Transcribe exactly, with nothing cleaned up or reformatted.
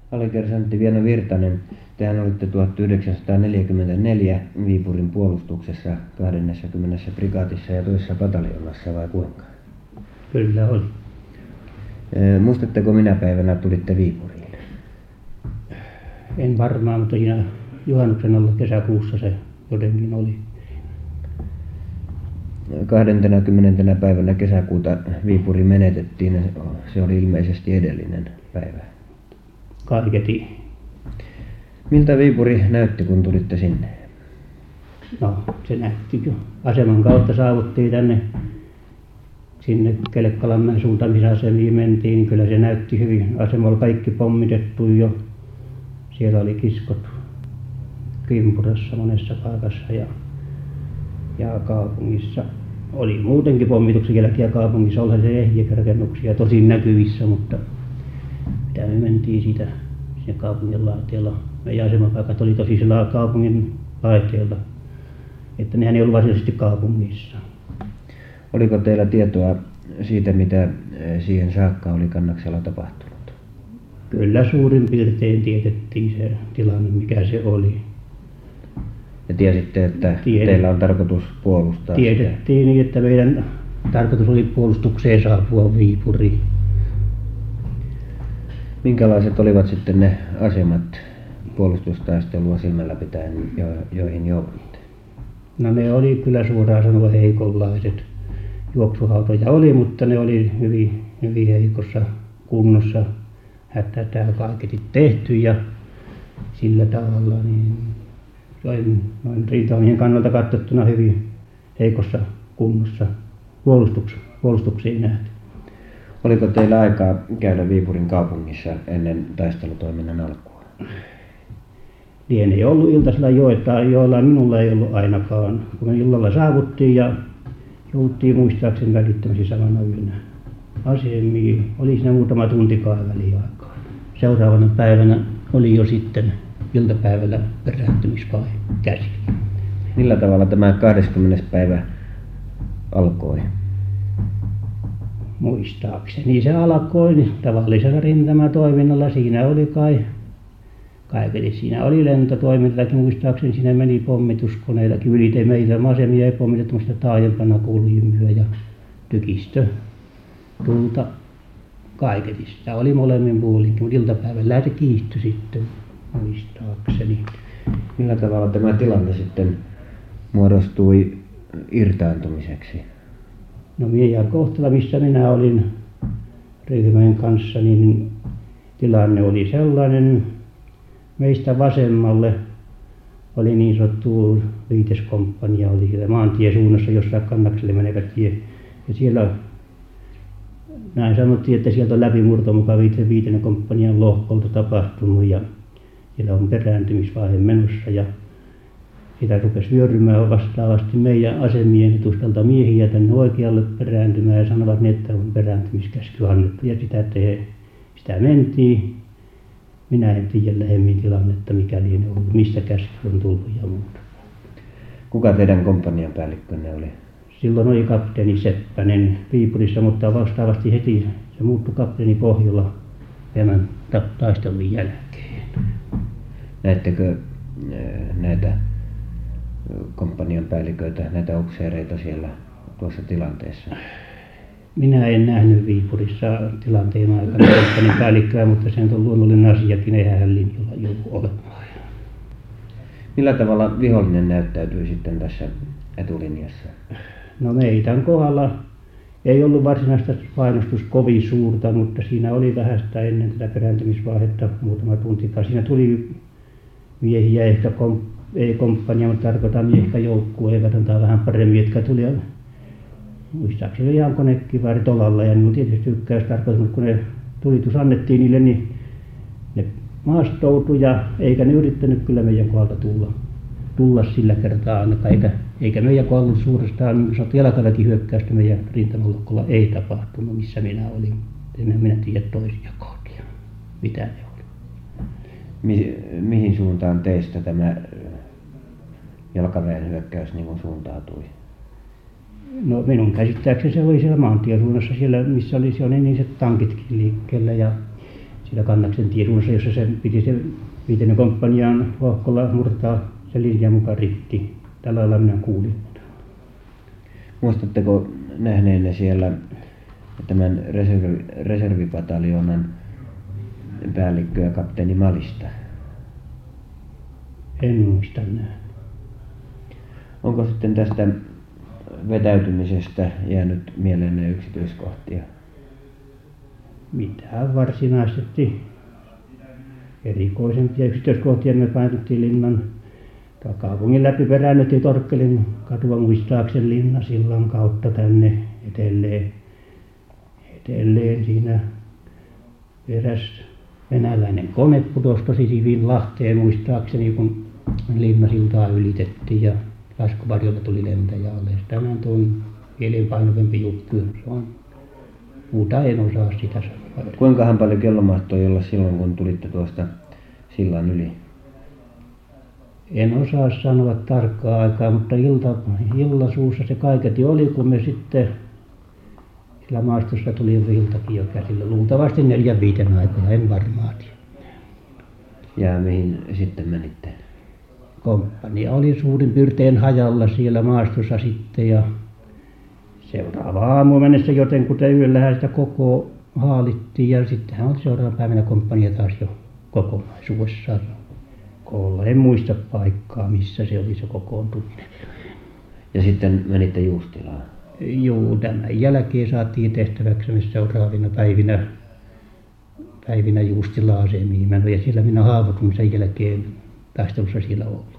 Alikersantti Vienno Virtanen, tehän olitte tuhatyhdeksänsataaneljäkymmentäneljä Viipurin puolustuksessa kahdennessakymmenennessä prikaatissa ja toisessa pataljoonassa vai kuinka? Kyllä oli. Muistatteko minä päivänä tulitte Viipuriin? En varmaan, mutta siinä juhannuksen alla kesäkuussa se jotenkin oli. kahdeskymmenes päivänä kesäkuuta Viipuri menetettiin. Se oli ilmeisesti edellinen päivä. Kaiketi. Miltä Viipuri näytti, kun tulitte sinne? No, se näytti jo. Aseman kautta saavuttiin tänne sinne Kelkkalanmäen suuntaan, missä asemiin mentiin, niin kyllä se näytti hyvin. Asema oli kaikki pommitettu jo. Siellä oli kiskot kimpurassa monessa paikassa ja, ja kaupungissa oli muutenkin pommituksen jälkiä kaupungissa. Olihan se ehjiä rakennuksia tosin näkyvissä, mutta mitä me mentiin siitä sinne kaupungin laiteella. Meidän asemapaikat oli tosi sillä kaupungin laiteella, että nehän ei ollut varsinaisesti kaupungissa. Oliko teillä tietoa siitä, mitä siihen saakka oli Kannaksella tapahtunut? Kyllä suurin piirtein tiedettiin se tilanne, mikä se oli. Ja tiesitte, että Tiedet, teillä on tarkoitus puolustaa Tiedettiin sitä. Niin, että meidän tarkoitus oli puolustukseen saapua Viipuriin. Minkälaiset olivat sitten ne asemat puolustustaistelua silmällä pitäen, joihin jouduitte? No ne oli kyllä suoraan sanoa heikonlaiset. Juoksuhautoja oli, mutta ne oli hyvin, hyvin heikossa kunnossa. Hätätään kaiketi tehty ja sillä tavalla niin noin rintamien kannalta katsottuna hyvin heikossa kunnossa puolustuksiin nähden. Oliko teillä aikaa käydä Viipurin kaupungissa ennen taistelutoiminnan alkua? Lienee ollut iltasella joitain, joilla minulla ei ollut ainakaan. Kun me illalla saavuttiin ja jouduttiin muistaakseni välittömästi samana yönä asemiin. Oli siinä muutama tuntikaan väliaikaa. Seuraavana päivänä oli jo sitten iltapäivällä perääntymisvaihe käsillä. Millä tavalla tämä kahdeskymmenes päivä alkoi? Muistaakseni se alkoi niin tavallisella rintamatoiminnalla. Siinä oli kai kaiketi. Siinä oli lentotoimintakin muistaakseni. Siinä meni pommituskoneitakin ylite. Meillä asemia ei pommitettu, mutta taajempana kuljimyä ja tykistö tulta kaiketi. Sitä oli molemmin puolinkin, mutta iltapäivällä se kiihtyi sitten muistaakseni. Millä tavalla tämä tilanne sitten muodostui irtaantumiseksi? No Miejan kohtala, missä minä olin ryhmän kanssa, niin tilanne oli sellainen. Meistä vasemmalle oli niin sanottu viiteskomppania, oli siellä maantiesuunnassa, jossa Kannakselle menevä tie. Ja siellä näin sanottiin, että sieltä on läpimurto mukaan viiden komppanian lohkolta tapahtunut ja siellä on perääntymisvaihe menossa ja sitä rupesi vyörymään vastaavasti meidän asemien etustalta miehiä tänne oikealle perääntymään ja sanovat niin, että on perääntymiskäsky annettu ja sitä, te, sitä mentiin. Minä en tiedä lähemmin tilannetta, mikä lienee ollut, mistä käsky on tullut ja muuta. Kuka teidän komppanian päällikkönne oli? Silloin oli kapteeni Seppänen Viipurissa, mutta vastaavasti heti se muuttui kapteeni Pohjola tämän taistelun jälkeen. Näettekö näitä komppanian päälliköitä, näitä upseereita siellä tuossa tilanteessa? Minä en nähnyt Viipurissa tilanteen aikana komppanian päällikköä, mutta se on luonnollinen asiakin, eihän hän linjalla joudu olemaan. Millä tavalla vihollinen näyttäytyi sitten tässä etulinjassa? No meidän kohdalla ei ollut varsinaista painostus kovin suurta, mutta siinä oli vähäistä ennen tätä perääntymisvaihetta muutama tuntikaan. Siinä tuli miehiä, ehkä kom, ei komppania, mutta tarkoitan ehkä joukkue, eivät antaa vähän paremmin, jotka tuli muistaakseni ihan konekivääri tolalla ja niin tietysti ykkäys tarkoitus, kun ne tulitus annettiin niille, niin ne maastoutui ja eikä ne yrittänyt kyllä meidän kohdalta tulla. tulla sillä kertaa ainakaan, eikä, eikä meidän kohdalla ollut suurestaan niin sanottu jalkaväkihyökkäystä meidän rintamalokkolla ei tapahtunut, missä minä olin. En minä tiedä toisia kohtia, mitä ne oli. Mi- mihin suuntaan teistä tämä jalkaväen hyökkäys niin kuin suuntautui? No minun käsittääkseni se oli siellä maantiesuunnassa, siellä missä oli siellä niin se tankitkin liikkeellä ja siellä Kannaksen tiedunnassa, jossa se piti se viidennen komppanian Lohkolla murtaa se linjan mukaan rikki. Tällä lailla minä kuulin. Muistatteko nähneenne siellä tämän reservi, reservipataljonan päällikköä kapteeni Malista? En muista näin. Onko sitten tästä vetäytymisestä jäänyt mieleenne yksityiskohtia? Mitään varsinaisesti erikoisempia yksityiskohtia me painottiin linnan kaupungin läpi peräännettiin Torkkelin katua muistaakseni Linnasillan kautta tänne etelleen. Etelleen siinä eräs venäläinen kone putosi tosi hyvin Lahteen muistaakseni, kun Linnasiltaa ylitettiin ja laskuvarjolla tuli lentäjä alle. Tämä on mielenpainovempi juttu. Se on, muuta en osaa sitä sanoa. Kuinkahan paljon kello mahtoi olla silloin, kun tulitte tuosta sillan yli? En osaa sanoa tarkkaa aikaa, mutta ilta, illasuussa se kaiketi oli, kun me sitten sillä maastossa tuli iltakin jo käsillä. Luultavasti neljän viiden aikoina, en varmaan tiedä. Ja mihin sitten menitte? Komppania oli suurin piirtein hajalla siellä maastossa sitten ja seuraava aamu mennessä jotenkuten yöllähän sitä koko haalittiin ja sittenhän oli seuraavana päivänä komppania taas jo kokonaisuudessaan koolla. En muista paikkaa, missä se oli se kokoontuminen. Ja sitten menitte Juustilaan? Joo, tämän jälkeen saatiin tehtäväksi myös seuraavina päivinä, päivinä Juustilaan asemiin meno ja siellä minä haavoitumisen jälkeen taistelussa siellä olin.